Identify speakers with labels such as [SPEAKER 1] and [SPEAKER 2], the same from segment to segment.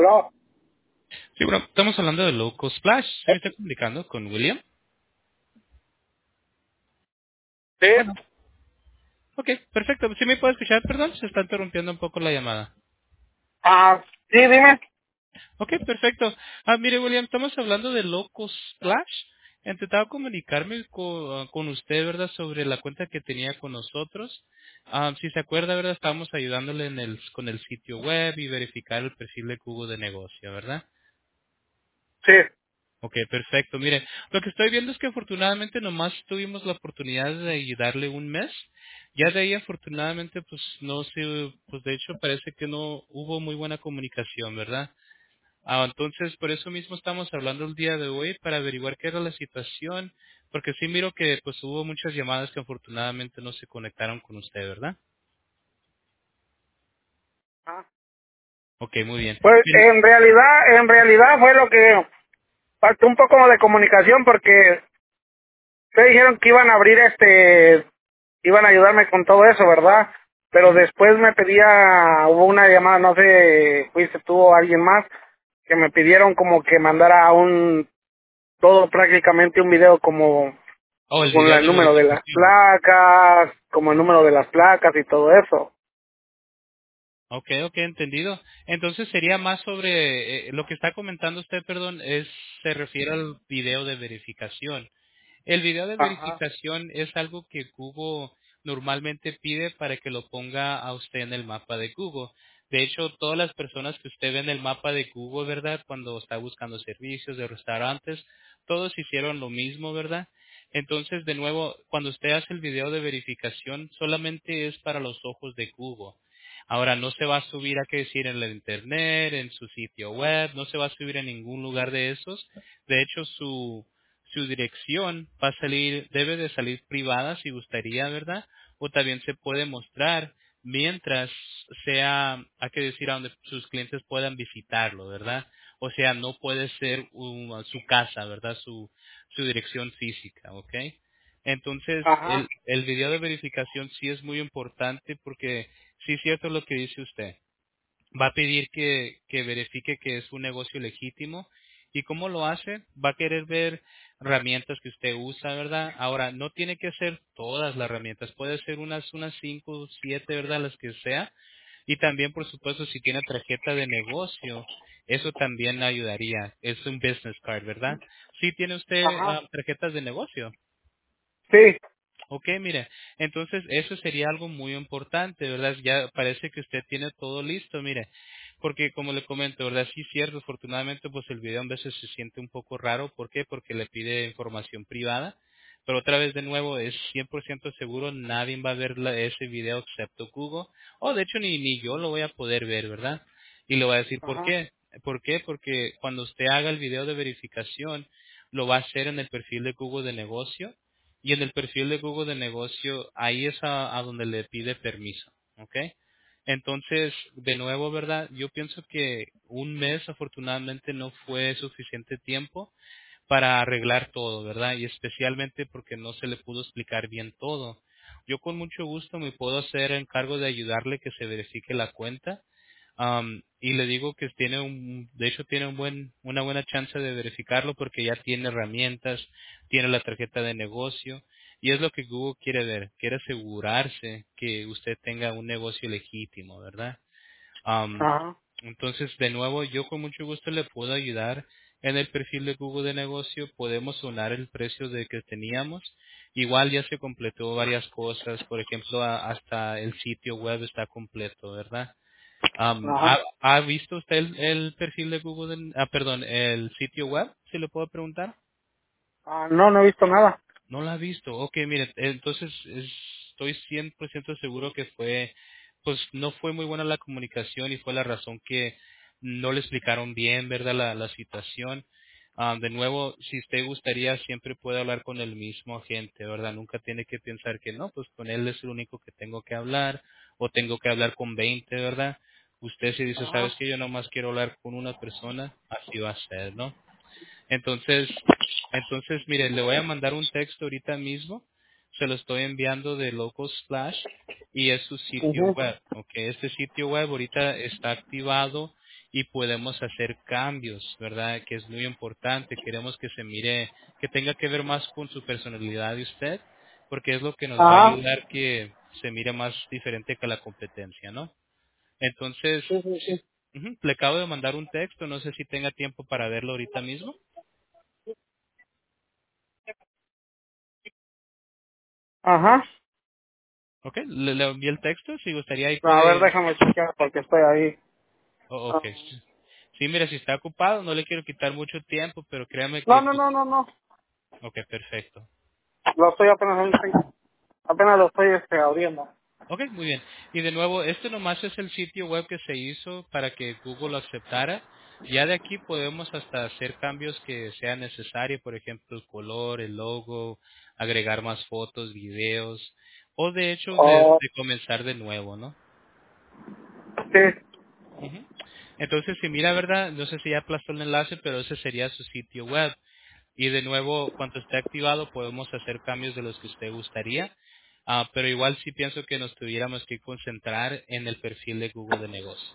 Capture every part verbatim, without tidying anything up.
[SPEAKER 1] ¿Aló?
[SPEAKER 2] Sí, bueno, estamos hablando de Loco Splash. ¿Se me está comunicando con William?
[SPEAKER 1] Sí.
[SPEAKER 2] Bueno. Ok, perfecto. ¿Sí me puede escuchar? Perdón, se está interrumpiendo un poco la llamada.
[SPEAKER 1] Ah, sí, dime.
[SPEAKER 2] Ok, perfecto. Ah, mire, William, estamos hablando de Loco Splash. Intentaba comunicarme co- con, usted, ¿verdad?, sobre la cuenta que tenía con nosotros. Ah, si se acuerda, ¿verdad?, estábamos ayudándole en el, con el sitio web y verificar el perfil de Google de negocio, ¿verdad?
[SPEAKER 1] Sí.
[SPEAKER 2] Ok, perfecto. Mire, lo que estoy viendo es que afortunadamente nomás tuvimos la oportunidad de ayudarle un mes. Ya de ahí afortunadamente pues no sé, pues de hecho parece que no hubo muy buena comunicación, ¿verdad? Ah, entonces por eso mismo estamos hablando el día de hoy para averiguar qué era la situación, porque sí miro que pues hubo muchas llamadas que afortunadamente no se conectaron con usted, ¿verdad?
[SPEAKER 1] Ah.
[SPEAKER 2] Ok, muy bien.
[SPEAKER 1] Pues
[SPEAKER 2] Mire,
[SPEAKER 1] en realidad, en realidad fue lo que faltó un poco de comunicación porque te dijeron que iban a abrir este, iban a ayudarme con todo eso, ¿verdad? Pero
[SPEAKER 2] ujú.
[SPEAKER 1] después me pedía, hubo una llamada, no sé, fuiste tú o alguien más, que me pidieron como que mandara un, todo prácticamente un video como
[SPEAKER 2] Oh, el
[SPEAKER 1] con la-
[SPEAKER 2] video
[SPEAKER 1] el
[SPEAKER 2] de
[SPEAKER 1] número de las
[SPEAKER 2] verificación.
[SPEAKER 1] placas, como el número de las placas y todo eso.
[SPEAKER 2] Ok, ok, entendido. Entonces sería más sobre eh, lo que está comentando usted, perdón, es se refiere al video de verificación. El video de
[SPEAKER 1] Ajá.
[SPEAKER 2] verificación es algo que Google normalmente pide para que lo ponga a usted en el mapa de Google. De hecho, todas las personas que usted ve en el mapa de Google, ¿verdad? Cuando está buscando servicios de restaurantes, todos hicieron lo mismo, ¿verdad? Entonces, de nuevo, cuando usted hace el video de verificación, solamente es para los ojos de Google. Ahora, no se va a subir a qué decir en la internet, en su sitio web, no se va a subir en ningún lugar de esos. De hecho, su, su dirección va a salir, debe de salir privada si gustaría, ¿verdad? O también se puede mostrar mientras sea, hay que decir, a donde sus clientes puedan visitarlo, ¿verdad? O sea, no puede ser un- su casa, ¿verdad? Su, su dirección física, ¿ok? Entonces,
[SPEAKER 1] Ajá.
[SPEAKER 2] el, el video de verificación sí es muy importante porque sí es cierto lo que dice usted. Va a pedir que, que verifique que es un negocio legítimo. ¿Y cómo lo hace? Va a querer ver herramientas que usted usa, ¿verdad? Ahora, no tiene que ser todas las herramientas. Puede ser unas, unas cinco, siete, ¿verdad? Las que sea. Y también, por supuesto, si tiene tarjeta de negocio, eso también ayudaría. Es un business card, ¿verdad? Sí tiene usted
[SPEAKER 1] Ajá.
[SPEAKER 2] ah, tarjetas de negocio.
[SPEAKER 1] Sí.
[SPEAKER 2] Ok, mire, entonces eso sería algo muy importante, ¿verdad? Ya parece que usted tiene todo listo, mire, porque como le comento, ¿verdad? Sí, cierto, afortunadamente pues el video a veces se siente un poco raro, ¿por qué? Porque le pide información privada, pero otra vez de nuevo es cien por ciento seguro, nadie va a ver la- ese video excepto Google, o de hecho ni, ni yo lo voy a poder ver, ¿verdad? Y le voy a decir por
[SPEAKER 1] Ajá.
[SPEAKER 2] qué. ¿Por qué? Porque cuando usted haga el video de verificación, lo va a hacer en el perfil de Google de negocio y en el perfil de Google de negocio, ahí es a, a donde le pide permiso, ¿ok? Entonces, de nuevo, ¿verdad? Yo pienso que un mes afortunadamente no fue suficiente tiempo para arreglar todo, ¿verdad? Y especialmente porque no se le pudo explicar bien todo. Yo con mucho gusto me puedo hacer encargo de ayudarle que se verifique la cuenta. Am, y le digo que tiene un, de hecho tiene un buen, una buena chance de verificarlo porque ya tiene herramientas, tiene la tarjeta de negocio y es lo que Google quiere ver, quiere asegurarse que usted tenga un negocio legítimo, ¿verdad? Am,
[SPEAKER 1] Ajá.
[SPEAKER 2] entonces, de nuevo, yo con mucho gusto le puedo ayudar. En el perfil de Google de negocio podemos sonar el precio de que teníamos. Igual ya se completó varias cosas, por ejemplo, a- hasta el sitio web está completo, ¿verdad? Am,
[SPEAKER 1] Ajá.
[SPEAKER 2] ¿ha, ha visto usted el, el perfil de Google? de- ah, perdón, el sitio web, si le puedo preguntar.
[SPEAKER 1] Ah, no, no he visto nada.
[SPEAKER 2] No la ha visto. Ok, mire, entonces es- estoy cien por ciento seguro que fue, pues no fue muy buena la comunicación y fue la razón que no le explicaron bien, ¿verdad? La, la situación. Ah, de nuevo, si usted gustaría, siempre puede hablar con el mismo agente, ¿verdad? Nunca tiene que pensar que no, pues con él es el único que tengo que hablar o tengo que hablar con veinte, ¿verdad? Usted si dice,
[SPEAKER 1] Ajá.
[SPEAKER 2] sabes que yo nomás quiero hablar con una persona, así va a ser, ¿no? Entonces, entonces, mire, le voy a mandar un texto ahorita mismo. Se lo estoy enviando de Locos Flash y es su sitio
[SPEAKER 1] Ujú.
[SPEAKER 2] web. Ok, este sitio web ahorita está activado y podemos hacer cambios, ¿verdad? Que es muy importante. Queremos que se mire, que tenga que ver más con su personalidad de usted, porque es lo que nos va a
[SPEAKER 1] Ajá.
[SPEAKER 2] ayudar que se mire más diferente que la competencia, ¿no? Entonces,
[SPEAKER 1] Sí, sí, sí.
[SPEAKER 2] ujú, le acabo de mandar un texto, no sé si tenga tiempo para verlo ahorita mismo.
[SPEAKER 1] Ajá.
[SPEAKER 2] ¿Ok? Le, le envié el texto, si gustaría ahí
[SPEAKER 1] A ver,
[SPEAKER 2] puede...
[SPEAKER 1] déjame chequear porque estoy ahí.
[SPEAKER 2] Oh, ok.
[SPEAKER 1] Ah,
[SPEAKER 2] Sí, mira, si está ocupado, no le quiero quitar mucho tiempo, pero créame
[SPEAKER 1] no,
[SPEAKER 2] que...
[SPEAKER 1] no,
[SPEAKER 2] Pues,
[SPEAKER 1] no, no, no.
[SPEAKER 2] ok, perfecto.
[SPEAKER 1] Lo estoy apenas ahorita- apenas lo estoy este, abriendo.
[SPEAKER 2] Ok, muy bien. Y de nuevo, este nomás es el sitio web que se hizo para que Google lo aceptara. Ya de aquí podemos hasta hacer cambios que sean necesarios, por ejemplo, el color, el logo, agregar más fotos, videos, o de hecho de,
[SPEAKER 1] Oh,
[SPEAKER 2] de comenzar de nuevo, ¿no?
[SPEAKER 1] sí.
[SPEAKER 2] Ujú. Entonces, si mira, ¿verdad? No sé si ya aplastó el enlace, pero ese sería su sitio web. Y de nuevo, cuando esté activado, podemos hacer cambios de los que usted gustaría. Ah, pero igual sí pienso que nos tuviéramos que concentrar en el perfil de Google de negocio.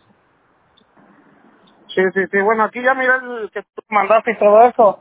[SPEAKER 1] Sí, sí, sí. Bueno, aquí ya miré el que tú mandaste y todo eso.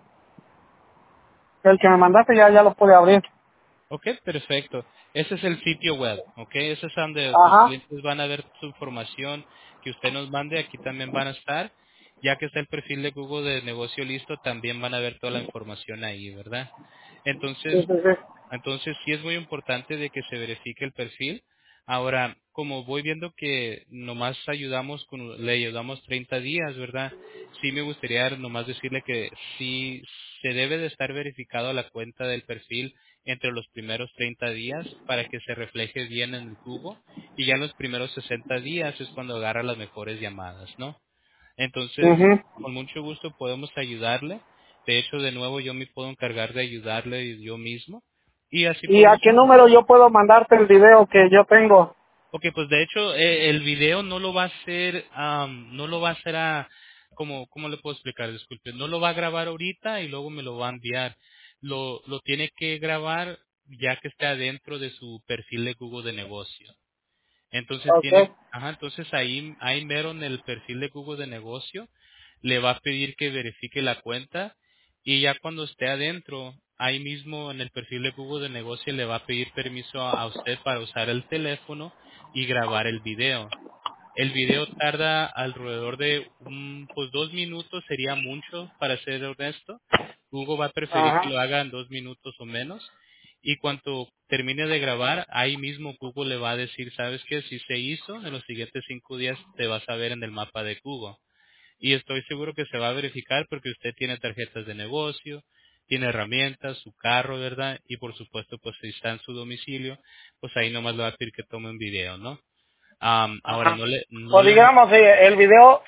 [SPEAKER 1] El que me mandaste ya, ya lo pude abrir.
[SPEAKER 2] Ok, perfecto. Ese es el sitio web, ok. Ese es donde sus
[SPEAKER 1] Ajá.
[SPEAKER 2] clientes van a ver su información que usted nos mande. Aquí también van a estar. Ya que está el perfil de Google de negocio listo, también van a ver toda la información ahí, ¿verdad? Entonces,
[SPEAKER 1] Sí, sí, sí.
[SPEAKER 2] Entonces sí es muy importante de que se verifique el perfil. Ahora, como voy viendo que nomás ayudamos con, le ayudamos treinta días, ¿verdad? Sí me gustaría nomás decirle que sí se debe de estar verificado la cuenta del perfil entre los primeros treinta días para que se refleje bien en el cubo y ya en los primeros sesenta días es cuando agarra las mejores llamadas, ¿no? Entonces,
[SPEAKER 1] Ujú.
[SPEAKER 2] con mucho gusto podemos ayudarle. De hecho, de nuevo, yo me puedo encargar de ayudarle yo mismo. Y así
[SPEAKER 1] ¿Y a
[SPEAKER 2] podemos...
[SPEAKER 1] qué número yo puedo mandarte el video que yo tengo?
[SPEAKER 2] Ok, pues de hecho, eh, el video no lo va a hacer, am, no lo va a hacer a... ¿Cómo, ¿Cómo le puedo explicar? Disculpe. No lo va a grabar ahorita y luego me lo va a enviar. Lo, lo tiene que grabar ya que esté adentro de su perfil de Google de negocio. Entonces tiene,
[SPEAKER 1] Ok.
[SPEAKER 2] ajá, entonces ahí, ahí mero en el perfil de Google de negocio, le va a pedir que verifique la cuenta y ya cuando esté adentro, ahí mismo en el perfil de Google de negocio le va a pedir permiso a, a usted para usar el teléfono y grabar el video. El video tarda alrededor de un, pues dos minutos, sería mucho para ser honesto. Google va a preferir que
[SPEAKER 1] Ajá.
[SPEAKER 2] lo haga en dos minutos o menos. Y cuando termine de grabar, ahí mismo Google le va a decir, ¿sabes qué? Si se hizo, en los siguientes cinco días te vas a ver en el mapa de Google. Y estoy seguro que se va a verificar porque usted tiene tarjetas de negocio, tiene herramientas, su carro, ¿verdad? Y por supuesto, pues si está en su domicilio, pues ahí nomás le va a pedir que tome un video, ¿no? Am, ahora
[SPEAKER 1] Ajá.
[SPEAKER 2] no le, no
[SPEAKER 1] O
[SPEAKER 2] le va,
[SPEAKER 1] digamos, eh, el video,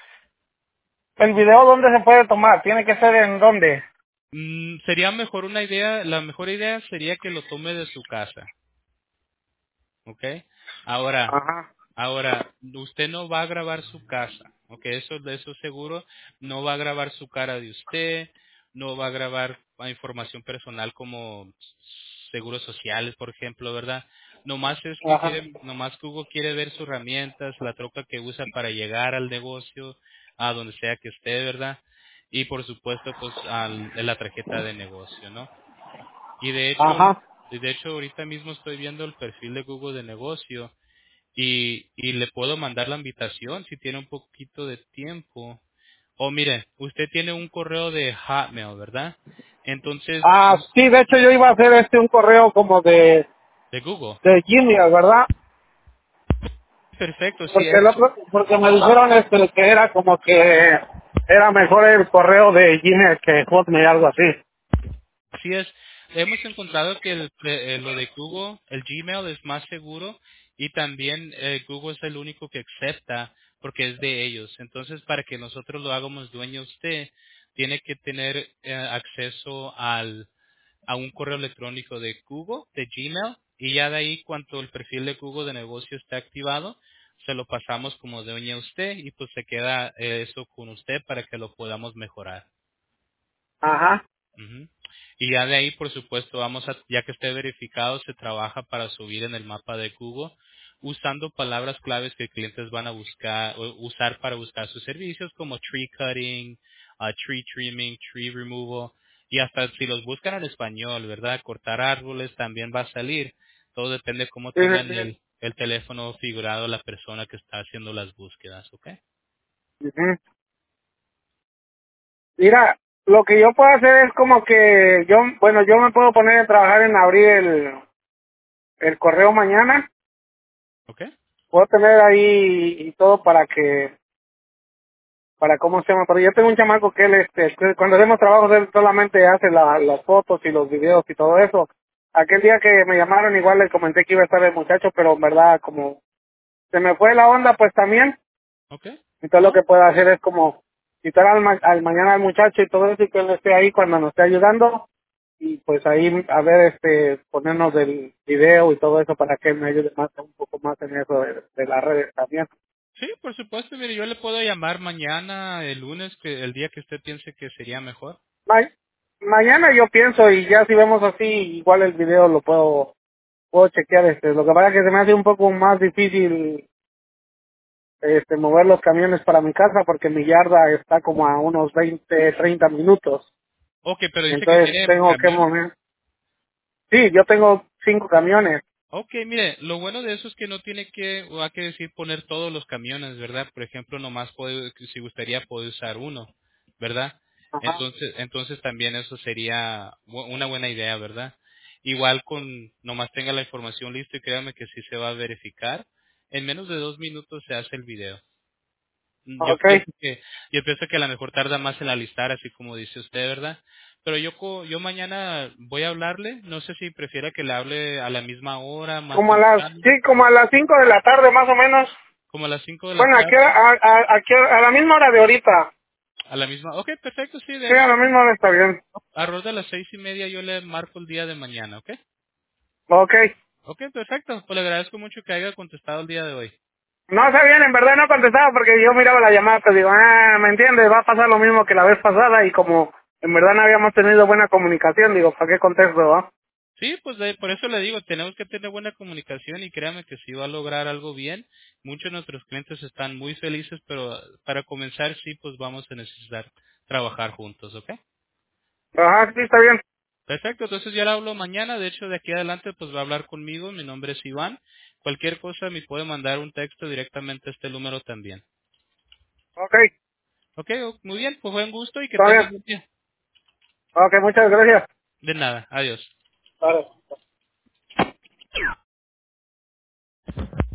[SPEAKER 1] el video ¿dónde se puede tomar? Tiene que ser en dónde.
[SPEAKER 2] mm, sería mejor una idea, la mejor idea sería que lo tome de su casa, ¿ok? Ahora,
[SPEAKER 1] Ajá.
[SPEAKER 2] ahora, usted no va a grabar su casa, ¿ok? Eso, de eso seguro, no va a grabar su cara de usted, no va a grabar ah, información personal como seguros sociales, por ejemplo, ¿verdad? Nomás es que
[SPEAKER 1] Ajá.
[SPEAKER 2] quiere, nomás que Hugo quiere ver sus herramientas, la troca que usa para llegar al negocio, a donde sea que esté, ¿verdad? Y por supuesto, pues, al, la tarjeta de negocio, ¿no? Y de hecho, ahorita,
[SPEAKER 1] Ajá.
[SPEAKER 2] de hecho, ahorita mismo estoy viendo el perfil de Google de negocio y, y le puedo mandar la invitación si tiene un poquito de tiempo. O mire, usted tiene un correo de Hotmail, ¿verdad? Entonces,
[SPEAKER 1] Ah, sí, de hecho yo iba a hacer este un correo como de,
[SPEAKER 2] de Google.
[SPEAKER 1] de Gmail, ¿verdad?
[SPEAKER 2] Perfecto, si
[SPEAKER 1] Porque el
[SPEAKER 2] es,
[SPEAKER 1] otro, porque me dijeron este que era como que era mejor el correo de Gmail que Hotmail, algo así.
[SPEAKER 2] si es, hemos encontrado que el, eh, lo de Google, el Gmail es más seguro y también eh, Google es el único que acepta porque es de ellos. Entonces, para que nosotros lo hagamos dueño usted, tiene que tener eh, acceso al a un correo electrónico de Google, de Gmail, y ya de ahí, cuando el perfil de Google de negocio está activado, se lo pasamos como dueña a usted y pues se queda eh, eso con usted para que lo podamos mejorar.
[SPEAKER 1] Ajá.
[SPEAKER 2] Ujú. Y ya de ahí, por supuesto, vamos a, ya que esté verificado, se trabaja para subir en el mapa de Google usando palabras claves que clientes van a buscar o usar para buscar sus servicios como tree cutting, uh, tree trimming, tree removal y hasta si los buscan en español, ¿verdad? Cortar árboles también va a salir. Todo depende de cómo
[SPEAKER 1] Sí, sí,
[SPEAKER 2] tengan
[SPEAKER 1] sí.
[SPEAKER 2] el, el teléfono figurado la persona que está haciendo las búsquedas, ¿ok?
[SPEAKER 1] Ujú. Mira, lo que yo puedo hacer es como que yo, bueno, yo me puedo poner a trabajar en abrir el, el correo mañana.
[SPEAKER 2] ¿Ok?
[SPEAKER 1] Puedo tener ahí y todo para que, para cómo se llama, pero yo tengo un chamaco que él, este, que cuando hacemos trabajos él solamente hace la- las fotos y los videos y todo eso. Aquel día que me llamaron igual le comenté que iba a estar el muchacho, pero en verdad como se me fue la onda pues también.
[SPEAKER 2] ¿Ok?
[SPEAKER 1] Entonces lo
[SPEAKER 2] No,
[SPEAKER 1] que puedo hacer es como quitar al, ma- al mañana al muchacho y todo eso y que él esté ahí cuando nos esté ayudando y pues ahí a ver este ponernos del video y todo eso para que él me ayude más un poco más en eso de, de las redes también.
[SPEAKER 2] sí, por supuesto, mire, yo le puedo llamar mañana, el lunes, que el día que usted piense que sería mejor.
[SPEAKER 1] Ma- mañana yo pienso y ya si vemos así igual el video lo puedo puedo chequear este lo que pasa es que se me hace un poco más difícil este mover los camiones para mi casa porque mi yarda está como a unos veinte treinta minutos.
[SPEAKER 2] Ok, pero dice que
[SPEAKER 1] Entonces
[SPEAKER 2] tiene
[SPEAKER 1] tengo que
[SPEAKER 2] camiones.
[SPEAKER 1] mover. Sí, yo tengo cinco camiones.
[SPEAKER 2] Ok, mire, lo bueno de eso es que no tiene que, o hay que decir, poner todos los camiones, ¿verdad? Por ejemplo, nomás puede, si gustaría, puede usar uno, ¿verdad?
[SPEAKER 1] Ajá.
[SPEAKER 2] Entonces, entonces también eso sería bu- una buena idea, ¿verdad? Igual con, nomás tenga la información lista y créame que sí se va a verificar. En menos de dos minutos se hace el video. Yo
[SPEAKER 1] Okay.
[SPEAKER 2] pienso que, yo pienso que a lo mejor tarda más en alistar, así como dice usted, ¿verdad? Pero yo, co- yo mañana voy a hablarle, no sé si prefiera que le hable a la misma hora, más
[SPEAKER 1] Como a las,
[SPEAKER 2] temprano,
[SPEAKER 1] sí, como a las cinco de la tarde más o menos.
[SPEAKER 2] como a las cinco de la
[SPEAKER 1] Bueno, aquí
[SPEAKER 2] tarde,
[SPEAKER 1] a, a, aquí a la misma hora de ahorita.
[SPEAKER 2] a la misma, ok, perfecto, sí, de
[SPEAKER 1] Sí, a
[SPEAKER 2] hecho,
[SPEAKER 1] la misma hora está bien.
[SPEAKER 2] alrededor de las seis y media yo le marco el día de mañana, ¿ok?
[SPEAKER 1] Okay.
[SPEAKER 2] Ok, perfecto, pues le agradezco mucho que haya contestado el día de hoy.
[SPEAKER 1] No está bien, en verdad no contestaba porque yo miraba la llamada, pues digo, ah, ¿me entiendes? Va a pasar lo mismo que la vez pasada y como en verdad no habíamos tenido buena comunicación, digo, ¿para qué contesto, va?
[SPEAKER 2] Sí, pues de- por eso le digo, tenemos que tener buena comunicación y créame que si va a lograr algo bien, muchos de nuestros clientes están muy felices, pero para comenzar sí, pues vamos a necesitar trabajar juntos, ¿ok?
[SPEAKER 1] Ajá, sí, está bien.
[SPEAKER 2] Perfecto, entonces ya le hablo mañana, de hecho de aquí adelante pues va a hablar conmigo, mi nombre es Iván, cualquier cosa me puede mandar un texto directamente a este número también.
[SPEAKER 1] Okay,
[SPEAKER 2] Ok, o- muy bien, pues buen gusto y que
[SPEAKER 1] está
[SPEAKER 2] tenga
[SPEAKER 1] bien.
[SPEAKER 2] un buen día.
[SPEAKER 1] Okay, muchas gracias.
[SPEAKER 2] De nada, adiós.
[SPEAKER 1] Vale.